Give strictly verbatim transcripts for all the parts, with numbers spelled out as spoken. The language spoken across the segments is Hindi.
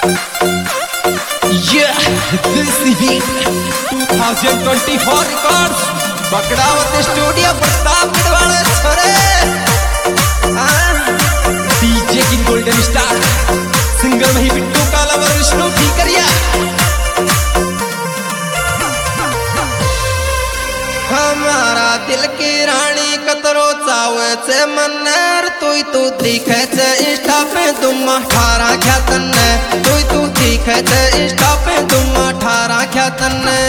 Yeah, this is twenty twenty-four records. Bakdawat studio Pratap वाले छोरे डीजे की गोल्डन स्टार सिंगर वही बिट्टू काला विष्णु ठीकरिया। हमारा दिल की रानी कतरो चावे से मन्नर तुई तू दिखे से इंस्टा पे तुम अठारह क्या तन्ने तुई तू दिखे से इंस्टा पे तुम अठारह क्या तन्ने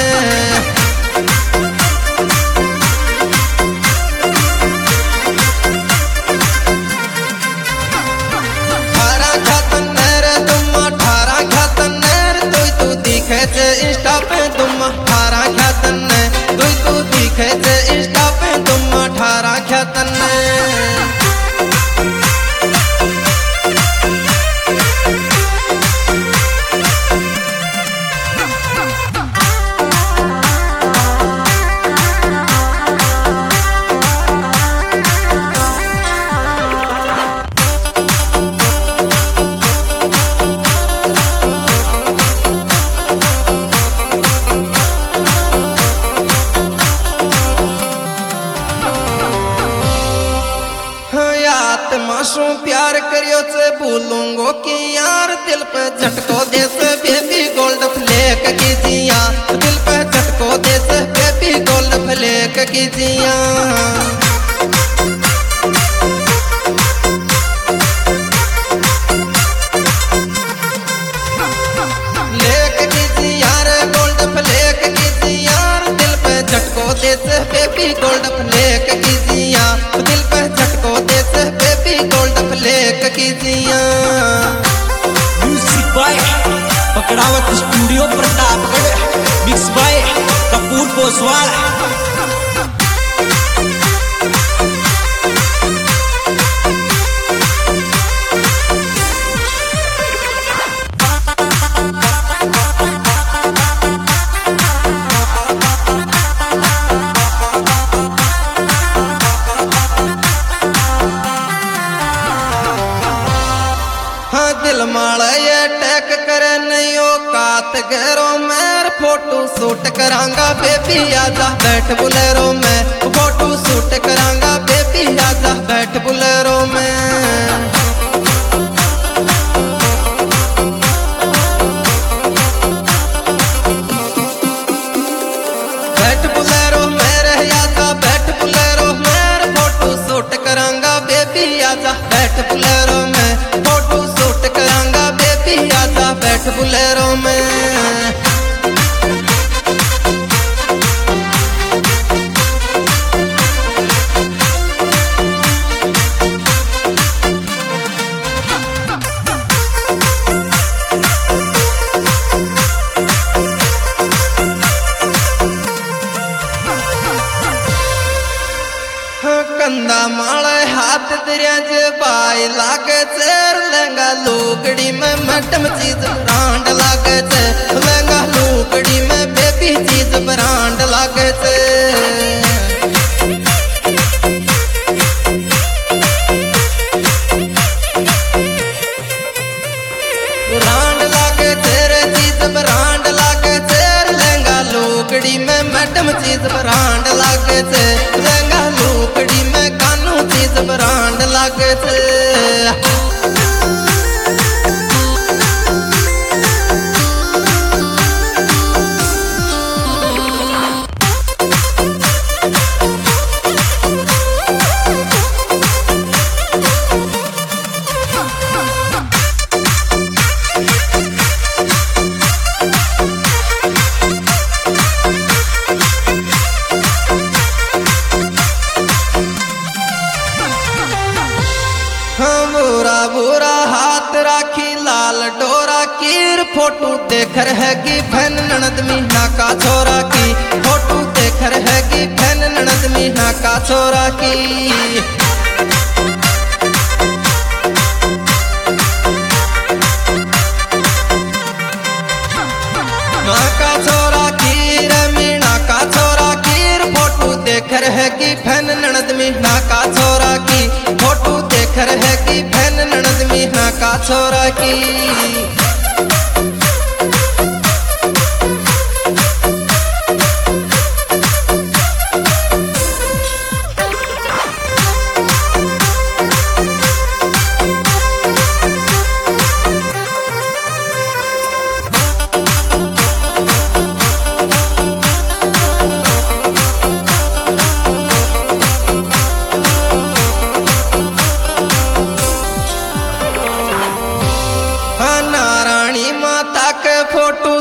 अठारह क्या तन्ने रे तुम अठारह क्या तन्ने तुई तू दिखे से इंस्टा पे तुम अठारह क्या तन्ने तुई तू दिखे से इंस्टा पे तुम अठारह क्या तन्ने मासूम प्यार करियो से भूलूंगो कि यार दिल पे झटको दे से बेबी गोल्ड फ्लेक की जिया दिल पे झटको दे से बेबी गोल्ड फ्लेक की जिया लेक की जिया रे गोल्ड फ्लेक की जिया दिल पे झटको दे से बेबी गोल्ड फ्लेक की जिया दिल पे झटको दे से गोल्ड फ्लेक कीजिया। Music by Pakdawat studio Pratapgarh mix by Kapoor Poswal. दिल माला ये टैक करे नहीं औकात गैरो मैं फोटो शूट करांगा बेबी आजा बैठ बुलेरो में फोटो शूट करांगा बेबी आजा बैठ बुलेरो में बैठ बुलेरो में रह आजा बैठ बुलेरो में फोटो शूट करांगा बेबी आजा बैठ बुलेरो में फोटो शूट करांगा बेबी आजा बैठ बुलेरो में कंदा माले हाथ दरियाज बाई लागे चेर लहंगा लुगड़ी में मैडम चीज ब्रांड लागे चे लहंगा लुगड़ी में बेबी चीज ब्रांड लागे चे ब्रांड लागे तेरे चीज ब्रांड लागे चेर लहंगा लुगड़ी में मैडम चीज ब्रांड लागे चे लहंगा लुगड़ी में कानू चीज ब्रांड लागे चे बुरा बुरा हाथ राखी लाल डोरा कीर फोटो देख रहे की फैन ननद मीना का छोरा की फोटो देख रहे की फैन ननद मीना का छोरा की ना का छोरा की रे मीना का छोरा कीर फोटो देख रहे की फैन ननद मीना का छोरा की फोटो देख रहे की फैन ननद मीना का छोरा की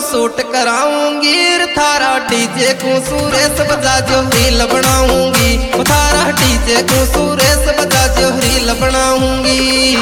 शूट कराऊंगी, थारा डीजे को सुरेश बजा जो रील बनाऊंगी, थारा डीजे को सुरेश बजा जो रील बनाऊंगी।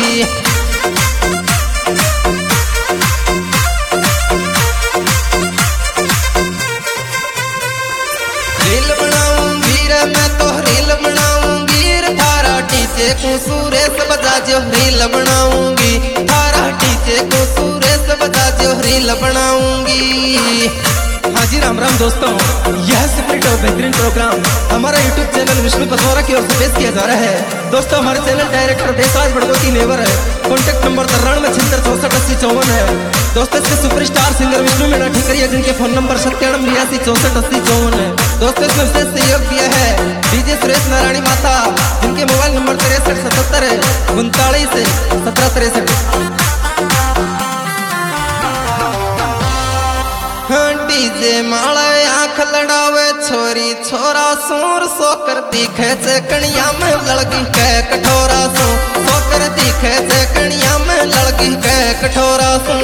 रील बनाऊंगी रे मैं तो रील बनाऊंगी, थारा डीजे को सुरेश बजा जो रील बनाऊंगी, थारा डीजे को सुरेश बजा जो रील बनाऊंगी। हाँ जी राम राम दोस्तों, यह सुपरहिट और बेहतरीन प्रोग्राम हमारा यूट्यूब चैनल विष्णु पसौरा की ओर से पेश किया जा रहा है। दोस्तों हमारे चैनल डायरेक्टर देशराज बड़गोती नेवर है। कॉन्टैक्ट नंबर तिरानवे छिहत्तर चौसठ अस्सी चौवन है। दोस्तों इसके सुपरस्टार सिंगर विष्णु मीणा ठिकरिया जिनके फोन नंबर सत्तानवे बयासी चौसठ अस्सी चौवन है। दोस्तों इसमें विशेष सहयोग दिया है डीजे सुरेश नारायणी माता जिनके मोबाइल नंबर तिरसठ सतहत्तर है उनतालीस सत्रह तिरसठ। डीजे माला आंख लड़ावे छोरी छोरा सूर सोकर दिखे से कणिया में लड़की के कठोरा सू, सोकर दिखे से कणिया में लड़की के कठोरा सू।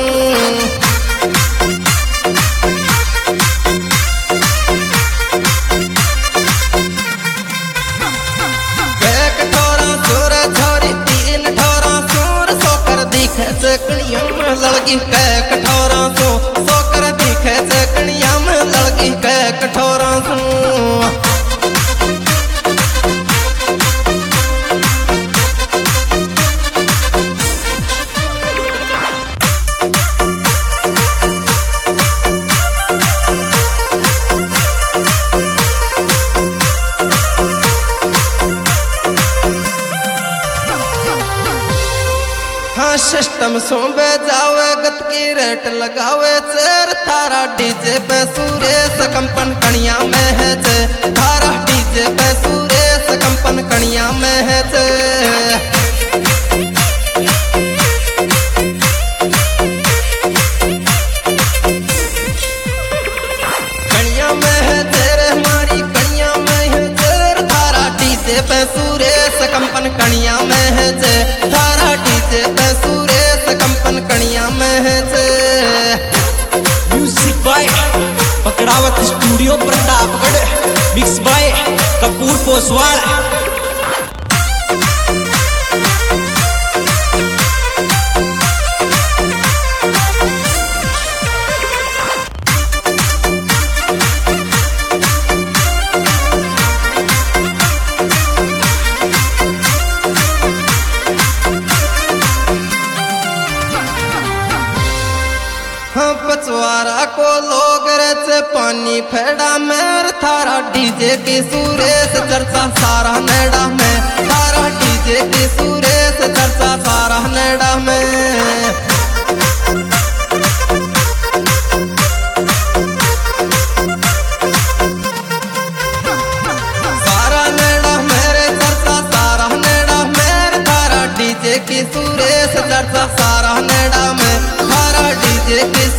कणिया में लड़की के कठोरा सो, सोकर दिखे से कणिया में लड़की के कठोरा सो। सिस्टम सोबे जावे गत की रेट लगावे चेर, थारा डीजे पे सुरेश कंपन कणिया में है चे, थारा डीजे पे सुरेश कंपन कणिया में है चे। कणिया में है तेरे हमारी कणिया में है तेर, थारा डीजे पे सुरेश कंपन कणिया में है चे, थारा डीजे पे सुरेश कंपन कणिया में है चे। Music by Pakdawat studio Pratapgarh, mix by Kapoor Poswal. Pachwara को लोग रचे पानी फेड़ा में, थारा डीजे की सुरेश चर्चा सारा नेड़ा में, थारा डीजे की सुरेश चर्चा सारा नेड़ा में। सारा नेड़ा मेरे चर्चा सारा नेड़ा में, थारा डीजे की सुरेश चर्चा सारा नेड़ा में, थारा डीजे की